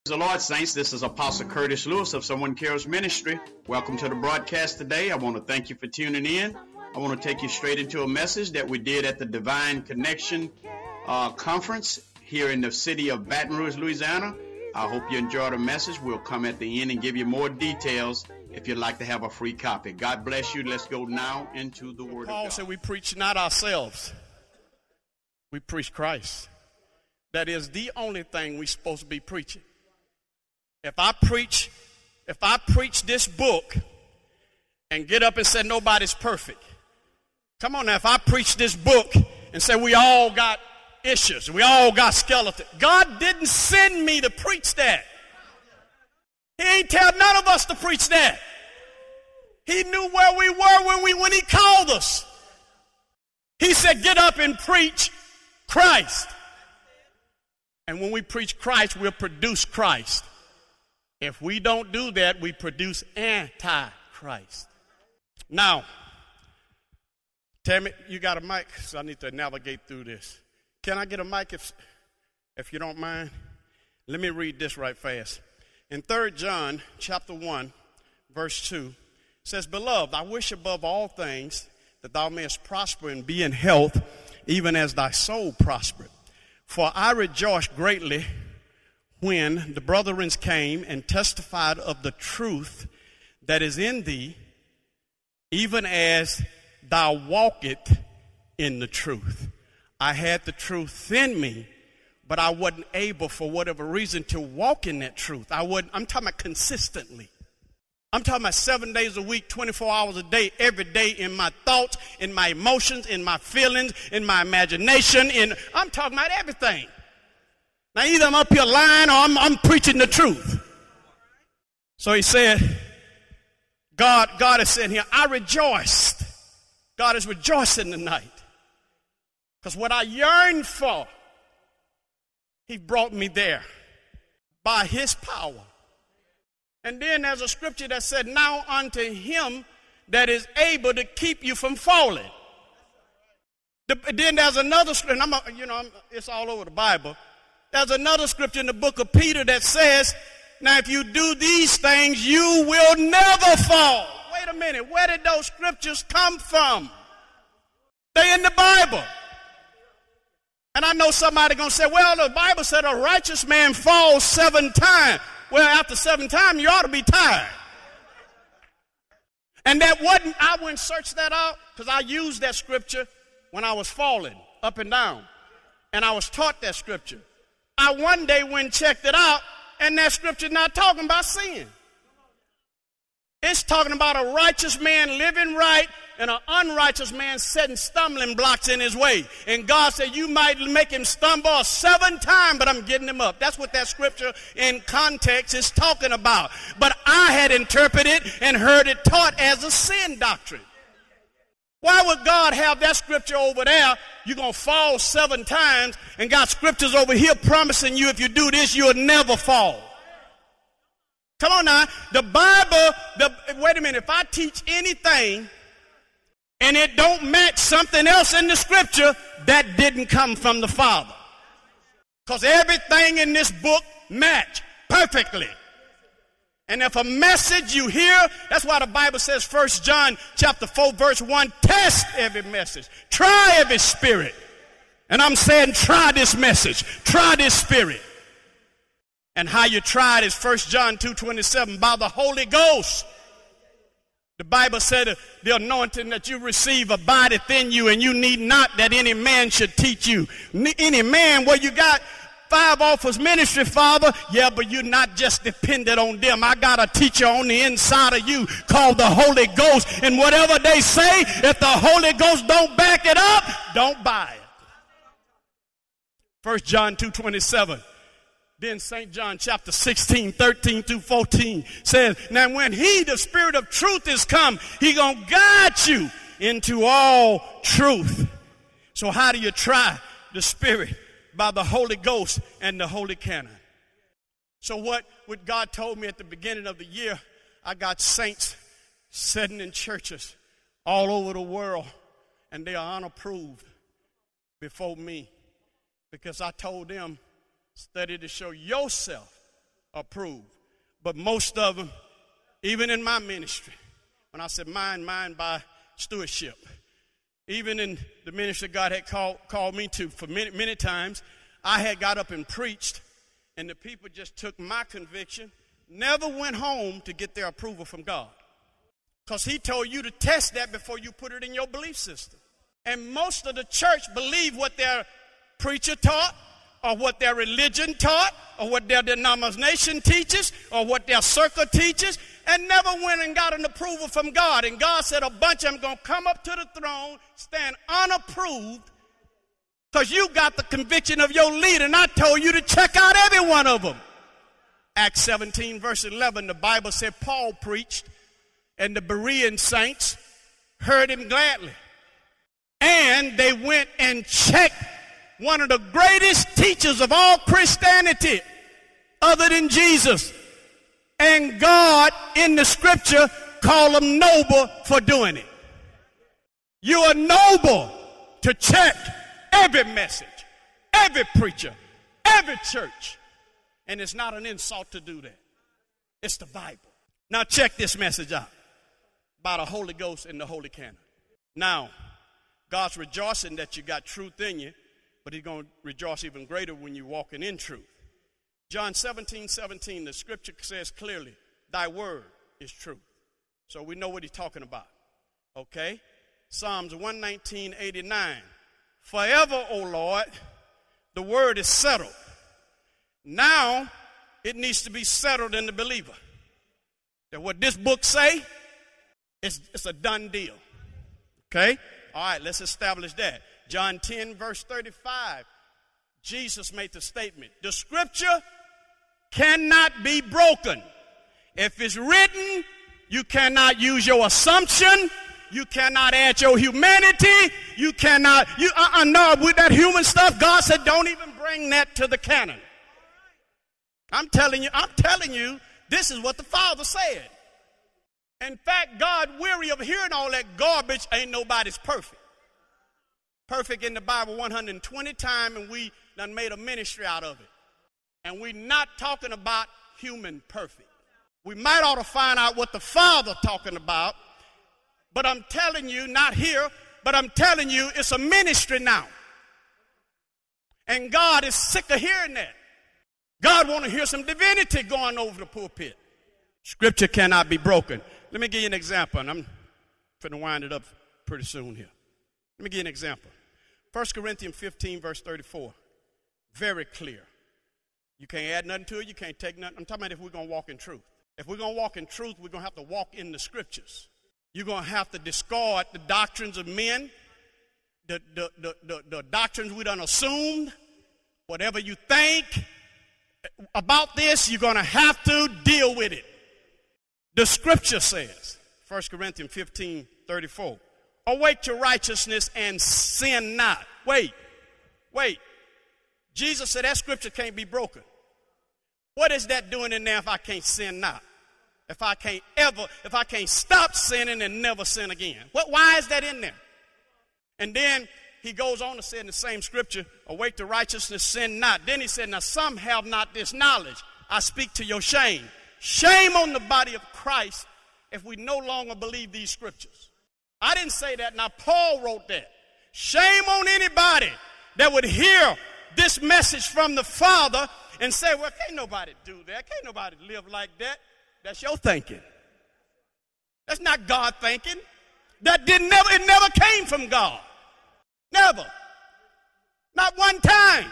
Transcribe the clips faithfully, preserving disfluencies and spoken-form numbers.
Praise the Lord, saints. This is Apostle Curtis Lewis of Someone Cares Ministry. Welcome to the broadcast today. I want to thank you for tuning in. I want to take you straight into a message that we did at the Divine Connection uh, Conference here in the city of Baton Rouge, Louisiana. I hope you enjoyed the message. We'll come at the end and give you more details if you'd like to have a free copy. God bless you. Let's go now into the Word Paul of God. said we preach not ourselves. We preach Christ. That is the only thing we're supposed to be preaching. If I preach, if I preach this book and get up and say nobody's perfect. Come on now, if I preach this book and say we all got issues, we all got skeletons. God didn't send me to preach that. He ain't tell none of us to preach that. He knew where we were when we when he called us. He said, get up and preach Christ. And when we preach Christ, we'll produce Christ. If we don't do that, we produce anti-Christ. Now, Tammy, you got a mic? So I need to navigate through this. Can I get a mic if, if you don't mind? Let me read this right fast. In Third John chapter one, verse two, it says, Beloved, I wish above all things that thou mayest prosper and be in health, even as thy soul prospereth. For I rejoiced greatly when the brethren came and testified of the truth that is in thee, even as thou walkest in the truth. I had the truth in me, but I wasn't able for whatever reason to walk in that truth. I wasn't, I'm talking about consistently. I'm talking about seven days a week, twenty-four hours a day, every day in my thoughts, in my emotions, in my feelings, in my imagination. In I'm talking about everything. Now, either I'm up here lying or I'm, I'm preaching the truth. So he said, God, God is saying here, I rejoiced. God is rejoicing tonight. Because what I yearned for, he brought me there by his power. And then there's a scripture that said, now unto him that is able to keep you from falling. The, then there's another scripture, and I'm, you know, I'm, it's all over the Bible. There's another scripture in the book of Peter that says, now if you do these things, you will never fall. Wait a minute, where did those scriptures come from? They're in the Bible. And I know somebody going to say, well, the Bible said a righteous man falls seven times. Well, after seven times, you ought to be tired. And that wasn't, I went and searched that out because I used that scripture when I was falling up and down. And I was taught that scripture. I one day went and checked it out, and that scripture not talking about sin. It's talking about a righteous man living right and an unrighteous man setting stumbling blocks in his way. And God said, you might make him stumble seven times, but I'm getting him up. That's what that scripture in context is talking about. But I had interpreted and heard it taught as a sin doctrine. Why would God have that scripture over there? You're going to fall seven times, and got scriptures over here promising you if you do this, you'll never fall. Come on now. The Bible, the, wait a minute, if I teach anything and it don't match something else in the scripture, that didn't come from the Father. Because everything in this book match perfectly. And if a message you hear, that's why the Bible says, First John chapter four, verse one, test every message. Try every spirit. And I'm saying try this message. Try this spirit. And how you try it is First John two twenty-seven, by the Holy Ghost. The Bible said the anointing that you receive abideth in you, and you need not that any man should teach you. Any man, well, you got five office ministry, Father. Yeah, but you're not just dependent on them. I got a teacher on the inside of you called the Holy Ghost. And whatever they say, if the Holy Ghost don't back it up, don't buy it. First John two twenty-seven. Then Saint John chapter sixteen, thirteen through fourteen says, now when he, the Spirit of truth, is come, he gonna guide you into all truth. So how do you try the Spirit? By the Holy Ghost and the Holy Canon. So what, what God told me at the beginning of the year, I got saints sitting in churches all over the world, and they are unapproved before me because I told them, study to show yourself approved. But most of them, even in my ministry, when I said mine, mine by stewardship, even in the ministry God had called, called me to for many, many times, I had got up and preached, and the people just took my conviction, never went home to get their approval from God. Because he told you to test that before you put it in your belief system. And most of the church believe what their preacher taught, or what their religion taught, or what their denomination teaches, or what their circle teaches, and never went and got an approval from God. And God said a bunch of them going to come up to the throne, stand unapproved, because you got the conviction of your leader, and I told you to check out every one of them. Acts seventeen, verse eleven, the Bible said Paul preached, and the Berean saints heard him gladly. And they went and checked one of the greatest teachers of all Christianity, other than Jesus. And God, in the scripture, called him noble for doing it. You are noble to check every message, every preacher, every church. And it's not an insult to do that. It's the Bible. Now check this message out about the Holy Ghost and the Holy Canon. Now, God's rejoicing that you got truth in you, but he's going to rejoice even greater when you're walking in truth. John seventeen, seventeen, the scripture says clearly, thy word is truth. So we know what he's talking about. Okay? Psalms one nineteen, eighty-nine. Forever, O Lord, the word is settled. Now, it needs to be settled in the believer. That what this book say, it's, it's a done deal. Okay? All right, let's establish that. John ten, verse thirty-five, Jesus made the statement, the scripture cannot be broken. If it's written, you cannot use your assumption. You cannot add your humanity. You cannot, you, uh-uh, no, with that human stuff, God said, don't even bring that to the canon. I'm telling you, I'm telling you, this is what the Father said. In fact, God, weary of hearing all that garbage, ain't nobody's perfect. Perfect in the Bible one hundred twenty times, and we done made a ministry out of it. And we're not talking about human perfect. We might ought to find out what the Father talking about, but I'm telling you, not here, but I'm telling you, it's a ministry now. And God is sick of hearing that. God want to hear some divinity going over the pulpit. Scripture cannot be broken. Let me give you an example, and I'm going to wind it up pretty soon here. Let me give you an example. First Corinthians fifteen, verse thirty-four. Very clear. You can't add nothing to it. You can't take nothing. I'm talking about if we're going to walk in truth. If we're going to walk in truth, we're going to have to walk in the scriptures. You're going to have to discard the doctrines of men, the, the, the, the, the doctrines we done assumed. Whatever you think about this, you're going to have to deal with it. The scripture says, First Corinthians fifteen, thirty-four, awake to righteousness and sin not. Wait, wait. Jesus said that scripture can't be broken. What is that doing in there if I can't sin not? If I can't ever, if I can't stop sinning and never sin again? What? Why is that in there? And then he goes on to say in the same scripture, awake to righteousness, sin not. Then he said, now some have not this knowledge. I speak to your shame. Shame on the body of Christ if we no longer believe these scriptures. I didn't say that. Now, Paul wrote that. Shame on anybody that would hear this message from the Father and say, well, can't nobody do that. Can't nobody live like that. That's your thinking. That's not God thinking. That didn't never, it never came from God. Never. Not one time.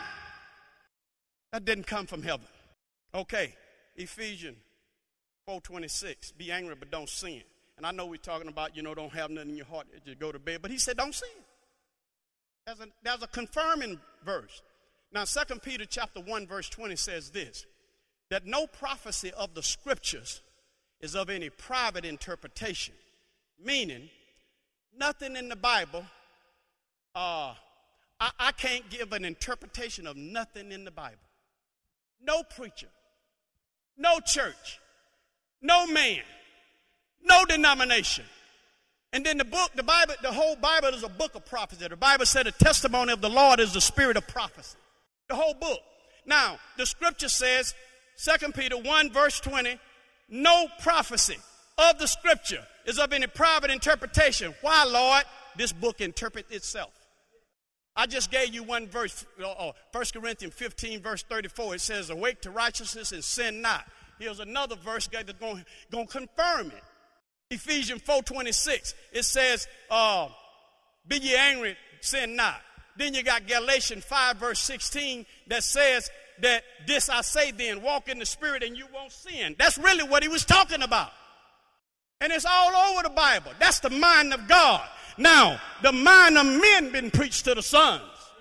That didn't come from heaven. Okay, Ephesians four twenty-six, be angry but don't sin. And I know we're talking about, you know, don't have nothing in your heart as you go to bed, but he said don't sin. There's a, there's a confirming verse. Now, Second Peter chapter one, verse twenty says this, that no prophecy of the scriptures is of any private interpretation, meaning nothing in the Bible, uh, I, I can't give an interpretation of nothing in the Bible. No preacher, no church, no man, no denomination. And then the book, the Bible, the whole Bible is a book of prophecy. The Bible said the testimony of the Lord is the spirit of prophecy. The whole book. Now, the scripture says Second Peter one, verse twenty, no prophecy of the scripture is of any private interpretation. Why, Lord? This book interprets itself. I just gave you one verse, uh, First Corinthians fifteen, verse thirty-four. It says, awake to righteousness and sin not. Here's another verse that's going to confirm it. Ephesians four twenty-six, it says, uh, be ye angry, sin not. Then you got Galatians five, verse sixteen, that says that this I say then, walk in the spirit and you won't sin. That's really what he was talking about. And it's all over the Bible. That's the mind of God. Now, the mind of men been preached to the sons.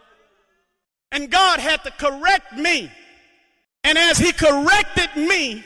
And God had to correct me. And as he corrected me,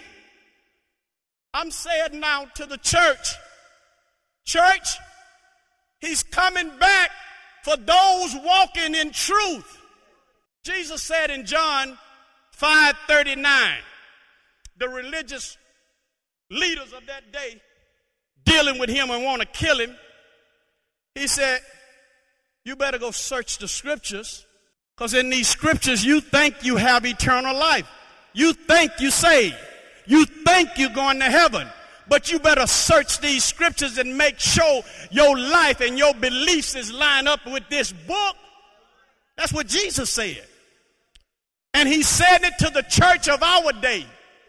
I'm saying now to the church, church, he's coming back for those walking in truth. Jesus said in John five thirty-nine, the religious leaders of that day dealing with him and want to kill him, he said, you better go search the scriptures, because in these scriptures you think you have eternal life. You think you saved. You think you're going to heaven. But you better search these scriptures and make sure your life and your beliefs is lined up with this book. That's what Jesus said. And he said it to the church of our day.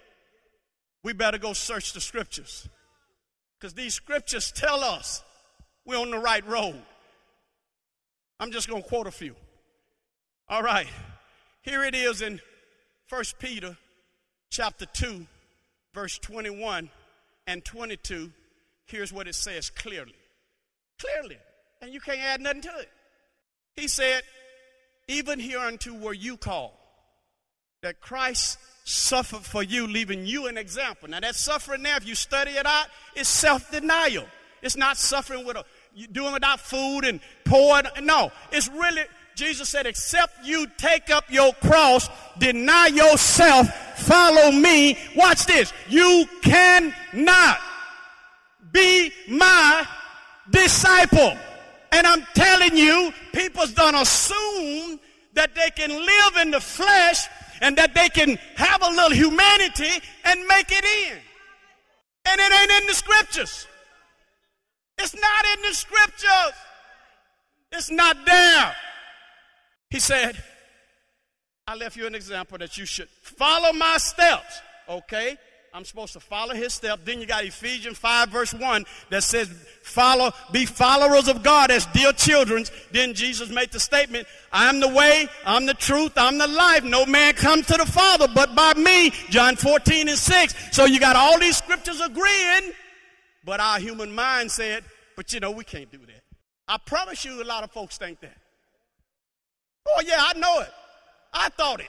We better go search the scriptures, because these scriptures tell us we're on the right road. I'm just going to quote a few. All right. Here it is in First Peter chapter two, verse twenty-one and twenty-two. Here's what it says clearly. Clearly. And you can't add nothing to it. He said, even hereunto were you called, that Christ suffered for you, leaving you an example. Now that suffering there, if you study it out, is self-denial. It's not suffering with a, you doing without food and pouring. No, it's really, Jesus said, except you take up your cross, deny yourself, follow me. Watch this. You cannot be my disciple. And I'm telling you, people's done assume that they can live in the flesh and that they can have a little humanity and make it in. And it ain't in the scriptures. It's not in the scriptures. It's not there. He said, I left you an example that you should follow my steps. Okay, I'm supposed to follow his steps. Then you got Ephesians five verse one that says, follow, be followers of God as dear children. Then Jesus made the statement, I am the way, I'm the truth, I'm the life. No man comes to the Father but by me. John fourteen and six. So you got all these scriptures agreeing. But our human mind said, but you know, we can't do that. I promise you a lot of folks think that. Oh, yeah, I know it. I thought it.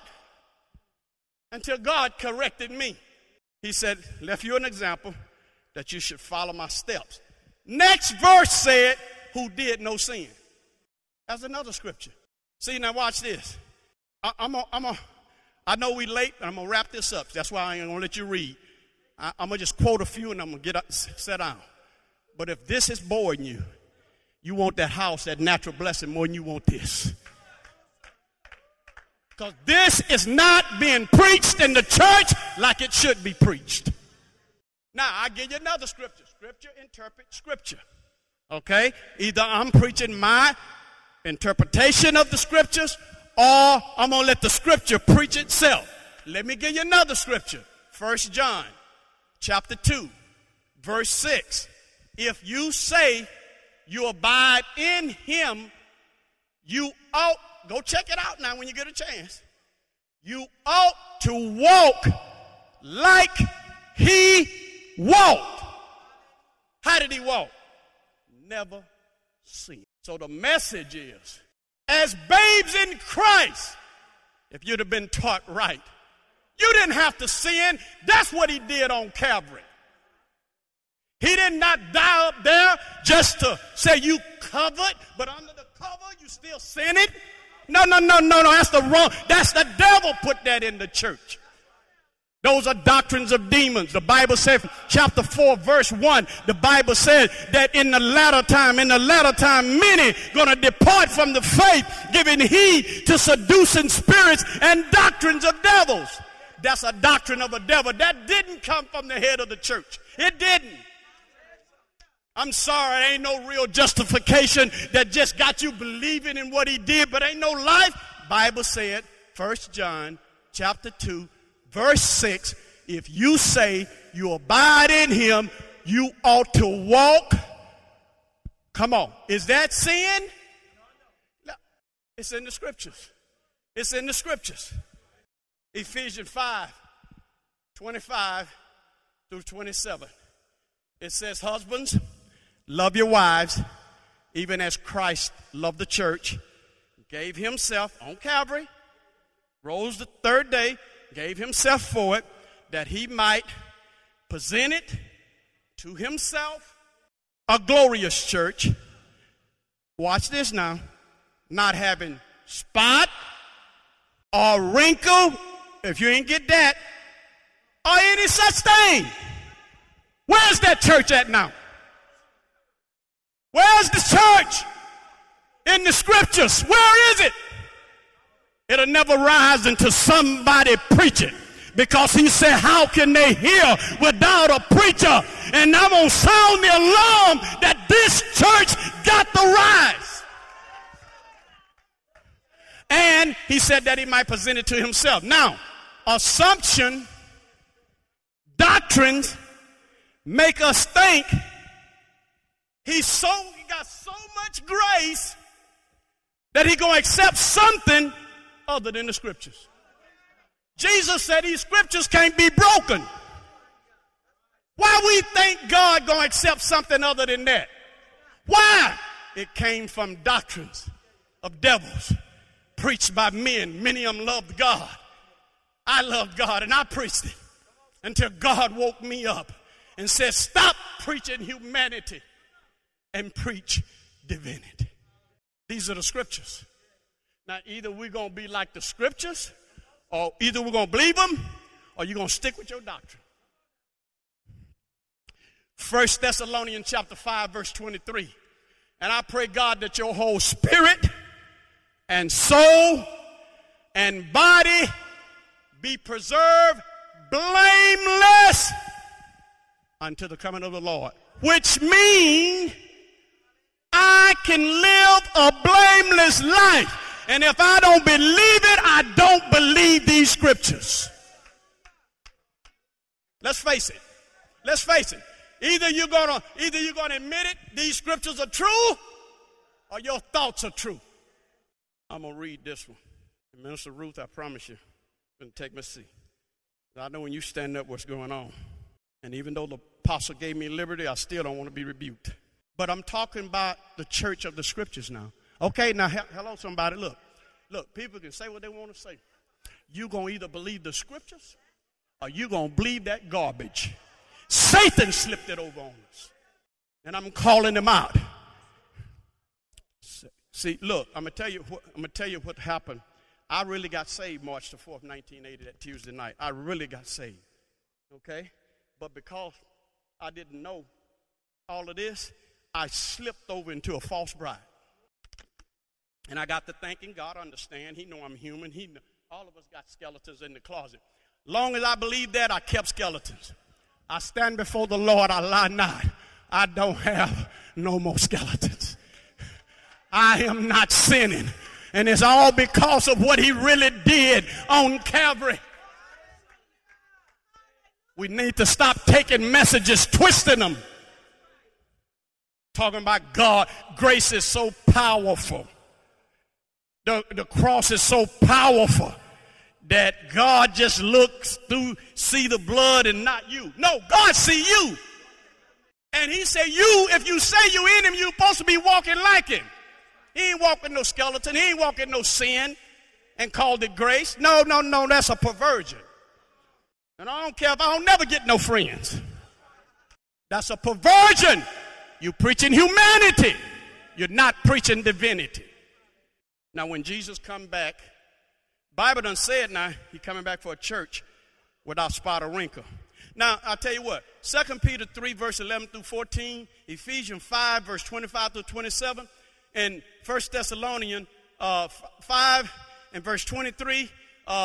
Until God corrected me. He said, left you an example that you should follow my steps. Next verse said, who did no sin. That's another scripture. See, now watch this. I, I'm a, I'm a, I know we late, but I'm going to wrap this up. That's why I ain't going to let you read. I, I'm going to just quote a few and I'm going to get up, sit down. But if this is boring you, you want that house, that natural blessing more than you want this. Because this is not being preached in the church like it should be preached. Now, I give you another scripture. Scripture interpret scripture. Okay? Either I'm preaching my interpretation of the scriptures, or I'm going to let the scripture preach itself. Let me give you another scripture. First John chapter two, verse six. If you say you abide in him, you ought, go check it out now when you get a chance. You ought to walk like he walked. How did he walk? Never sin. So the message is, as babes in Christ, if you'd have been taught right, you didn't have to sin. That's what he did on Calvary. He did not die up there just to say you covered, but under the cover you still sinning. No, no, no, no, no. That's the wrong. That's the devil put that in the church. Those are doctrines of demons. The Bible says, chapter four, verse one, the Bible says that in the latter time, in the latter time, many gonna depart from the faith, giving heed to seducing spirits and doctrines of devils. that's a doctrine of a devil. That didn't come from the head of the church. It didn't. I'm sorry, there ain't no real justification that just got you believing in what he did, but ain't no life. Bible said, First John chapter two, verse six, if you say you abide in him, you ought to walk. Come on. Is that sin? No. It's in the scriptures. It's in the scriptures. Ephesians five, twenty-five through twenty-seven. It says, husbands, love your wives, even as Christ loved the church, gave himself on Calvary, rose the third day, gave himself for it, that he might present it to himself, a glorious church. Watch this now. Not having spot or wrinkle, if you ain't get that, or any such thing. Where's that church at now? Where's the church? In the scriptures. Where is it? It'll never rise until somebody preach it. Because he said, how can they hear without a preacher? And I'm going to sound the alarm that this church got to rise. And he said that he might present it to himself. Now, assumption, doctrines make us think he's so, he got so much grace that he's going to accept something other than the scriptures. Jesus said these scriptures can't be broken. Why we think God going to accept something other than that? Why? It came from doctrines of devils preached by men. Many of them loved God. I loved God and I preached it until God woke me up and said, stop preaching humanity and preach divinity. These are the scriptures. Now, either we're going to be like the scriptures, or either we're going to believe them, or you're going to stick with your doctrine. First Thessalonians chapter five, verse twenty-three. And I pray, God, that your whole spirit and soul and body be preserved blameless unto the coming of the Lord. Which means I can live a blameless life. And if I don't believe it, I don't believe these scriptures. Let's face it. Let's face it. Either you're gonna, either you're gonna admit it, these scriptures are true, or your thoughts are true. I'm gonna read this one. And Minister Ruth, I promise you, I'm gonna take my seat. I know when you stand up what's going on. And even though the apostle gave me liberty, I still don't want to be rebuked. But I'm talking about the church of the scriptures now. Okay, now, he- hello, somebody. Look, look, people can say what they want to say. You're going to either believe the scriptures or you're going to believe that garbage. Satan slipped it over on us. And I'm calling them out. See, look, I'm going to tell you what, I'm going to tell you what happened. I really got saved March the fourth, nineteen eighty, that Tuesday night. I really got saved. Okay? But because I didn't know all of this, I slipped over into a false bride. And I got to thinking, God understand. He know I'm human. He know, all of us got skeletons in the closet. Long as I believed that, I kept skeletons. I stand before the Lord, I lie not. I don't have no more skeletons. I am not sinning. And it's all because of what he really did on Calvary. We need to stop taking messages, twisting them. Talking about God, grace is so powerful. The, the cross is so powerful that God just looks through, see the blood and not you. No, God see you. And he said, you, if you say you in him, you're supposed to be walking like him. He ain't walking no skeleton. He ain't walking no sin and called it grace. No, no, no, that's a perversion. And I don't care if I don't never get no friends. That's a perversion. You're preaching humanity. You're not preaching divinity. Now, when Jesus come back, Bible done said now, he coming back for a church without spot or wrinkle. Now, I'll tell you what, Second Peter three, verse eleven through fourteen, Ephesians five, verse twenty-five through twenty-seven, and First Thessalonians uh, five and verse twenty-three, uh,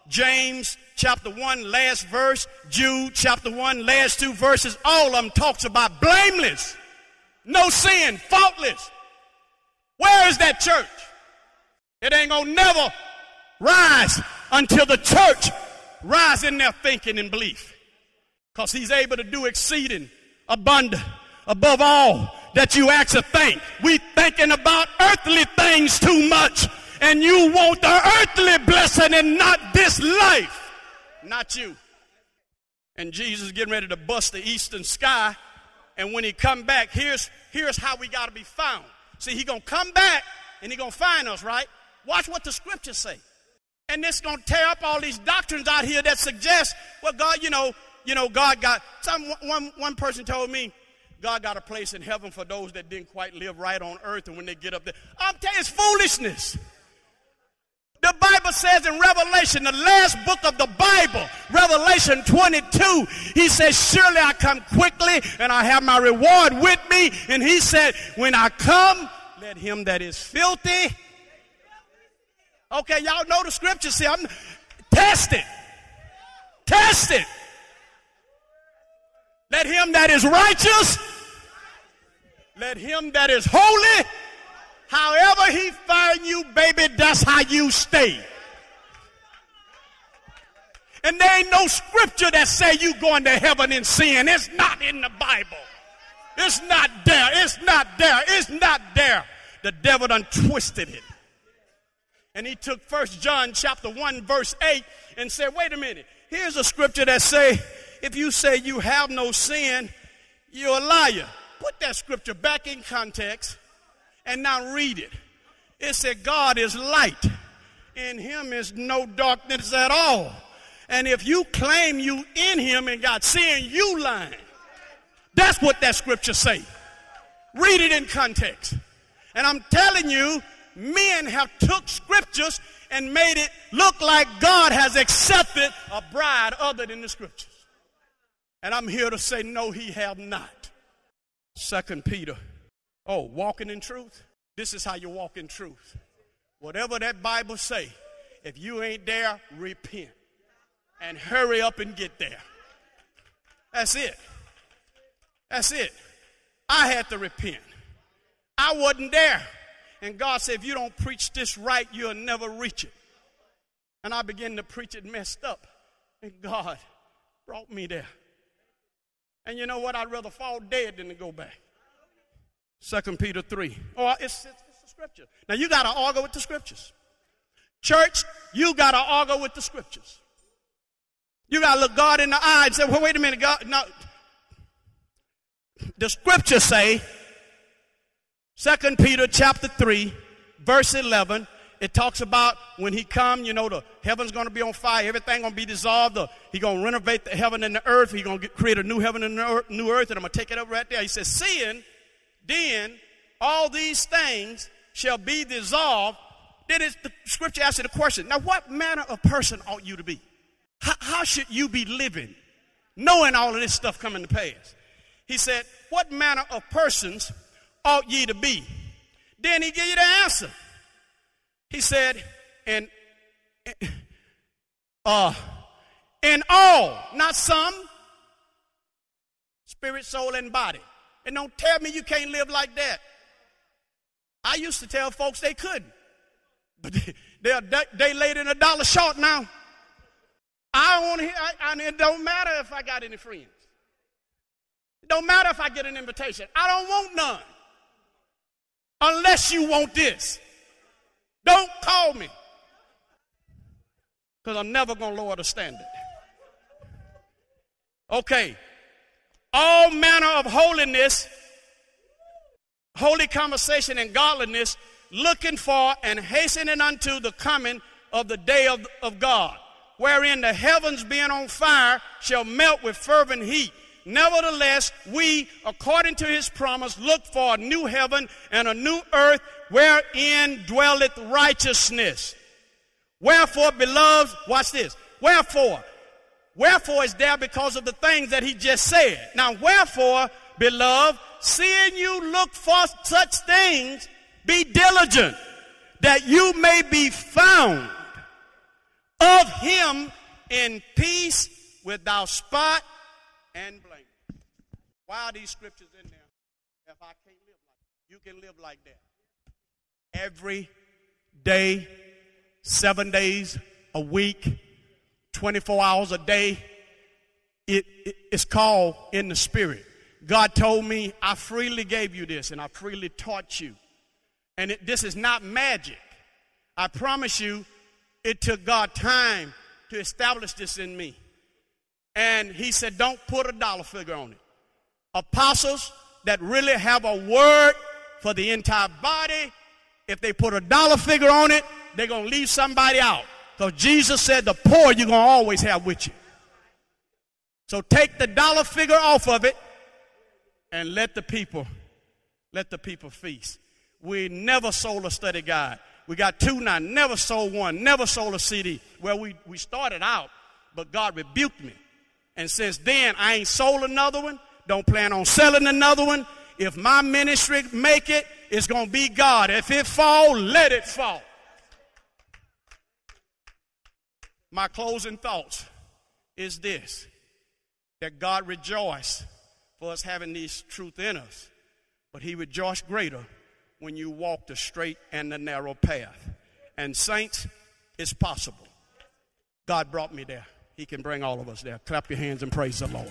James chapter one, last verse, Jude chapter one, last two verses, all of them talks about blameless, no sin, faultless. Where is that church? It ain't gonna never rise until the church rise in their thinking and belief. Because he's able to do exceeding abundant above all that you ask or think. We thinking about earthly things too much. And you want the earthly blessing and not this life. Not you. And Jesus is getting ready to bust the eastern sky. And when he come back, here's, here's how we got to be found. See, he going to come back and he going to find us, right? Watch what the scriptures say. And this going to tear up all these doctrines out here that suggest, well, God, you know, you know, God got, some, one, one person told me, God got a place in heaven for those that didn't quite live right on earth. And when they get up there, I'm telling you, it's foolishness. The Bible says in Revelation, the last book of the Bible, Revelation twenty-two, he says, surely I come quickly and I have my reward with me. And he said, when I come, let him that is filthy. Okay, y'all know the scriptures here. I'm, test it. Test it. Let him that is righteous, let him that is holy, however he find you, baby, that's how you stay. And there ain't no scripture that say you going to heaven in sin. It's not in the Bible. It's not there. It's not there. It's not there. The devil done twisted it. And he took First John chapter one, verse eight, and said, wait a minute. Here's a scripture that say, if you say you have no sin, you're a liar. Put that scripture back in context. And now read it. It said God is light. In him is no darkness at all. And if you claim you in him and got sin, you lying. That's what that scripture say. Read it in context. And I'm telling you, men have took scriptures and made it look like God has accepted a bride other than the scriptures. And I'm here to say, no, he have not. Second Peter. Oh, walking in truth? This is how you walk in truth. Whatever that Bible say, if you ain't there, repent. And hurry up and get there. That's it. That's it. I had to repent. I wasn't there. And God said, if you don't preach this right, you'll never reach it. And I began to preach it messed up. And God brought me there. And you know what? I'd rather fall dead than to go back. Second Peter three. Oh, it's, it's, it's the scripture. Now, you got to argue with the scriptures. Church, you got to argue with the scriptures. You got to look God in the eye and say, well, wait a minute, God. No. The scriptures say, Second Peter chapter three, verse eleven, it talks about when he come, you know, the heaven's going to be on fire. Everything going to be dissolved. He's going to renovate the heaven and the earth. He's going to create a new heaven and a new earth. And I'm going to take it up right there. He says, seeing then all these things shall be dissolved. Then it's the scripture asks you the question, now what manner of person ought you to be? How, how should you be living, knowing all of this stuff coming to pass? He said, what manner of persons ought ye to be? Then he gave you the answer. He said, in, uh, in all, not some, spirit, soul, and body. And don't tell me you can't live like that. I used to tell folks they couldn't. But they, they're they laid in a dollar short now. I don't want to hear, I, I, it don't matter if I got any friends. It don't matter if I get an invitation. I don't want none. Unless you want this. Don't call me. Because I'm never going to lower the standard. Okay. All manner of holiness, holy conversation and godliness, looking for and hastening unto the coming of the day of, of God, wherein the heavens being on fire shall melt with fervent heat. Nevertheless, we, according to his promise, look for a new heaven and a new earth wherein dwelleth righteousness. Wherefore, beloved, watch this. Wherefore, wherefore is there because of the things that he just said. Now, wherefore, beloved, seeing you look for such things, be diligent that you may be found of him in peace without spot and blame. Why are these scriptures in there if I can't live like that? You can live like that. Every day, seven days a week, twenty-four hours a day. It, it, it's called in the spirit. God told me, I freely gave you this and I freely taught you. And it, this is not magic. I promise you, it took God time to establish this in me. And he said, don't put a dollar figure on it. Apostles that really have a word for the entire body, if they put a dollar figure on it, they're going to leave somebody out. Because Jesus said the poor you're going to always have with you. So take the dollar figure off of it and let the people, let the people feast. We never sold a study guide. We got two now, never sold one, never sold a C D. Well, we, we started out, but God rebuked me. And since then, I ain't sold another one. Don't plan on selling another one. If my ministry make it, it's going to be God. If it fall, let it fall. My closing thoughts is this, that God rejoiced for us having this truth in us, but he rejoiced greater when you walk the straight and the narrow path. And saints, it's possible. God brought me there. He can bring all of us there. Clap your hands and praise the Lord.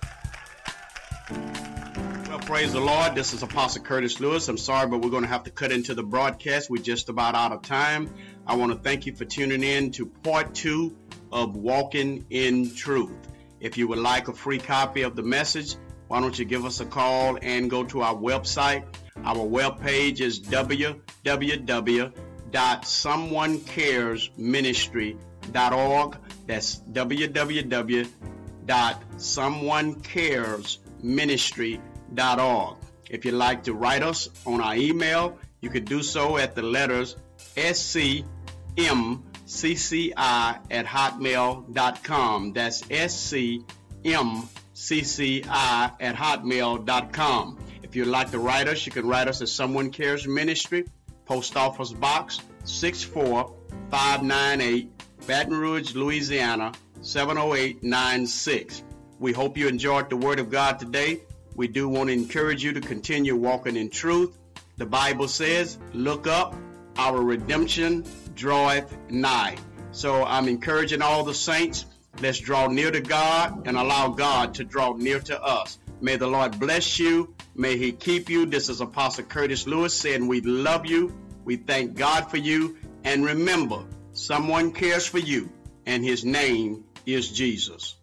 Well, praise the Lord. This is Apostle Curtis Lewis. I'm sorry, but we're going to have to cut into the broadcast. We're just about out of time. I want to thank you for tuning in to part two of Walking in Truth. If you would like a free copy of the message, why don't you give us a call and go to our website. Our webpage is w w w dot someone cares ministry dot org. That's w w w dot someone cares ministry dot org. If you'd like to write us on our email, you could do so at the letters S C M C C I at hotmail dot com. That's S C M C C I at hotmail dot com. If you'd like to write us, you can write us at Someone Cares Ministry, Post Office Box six four five nine eight, Baton Rouge, Louisiana seven oh eight nine six. We hope you enjoyed the Word of God today. We do want to encourage you to continue walking in truth. The Bible says, look up, our redemption draweth nigh. So I'm encouraging all the saints, let's draw near to God and allow God to draw near to us. May the Lord bless you. May he keep you. This is Apostle Curtis Lewis saying we love you. We thank God for you. And remember, someone cares for you, and his name is Jesus.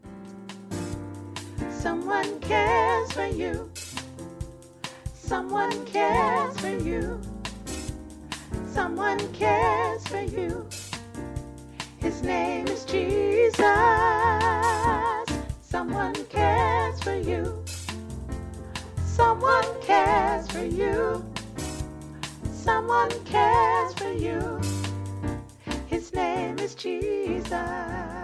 Someone cares for you. Someone cares for you. Someone cares for you. His name is Jesus. Someone cares for you. Someone cares for you. Someone cares for you. His name is Jesus.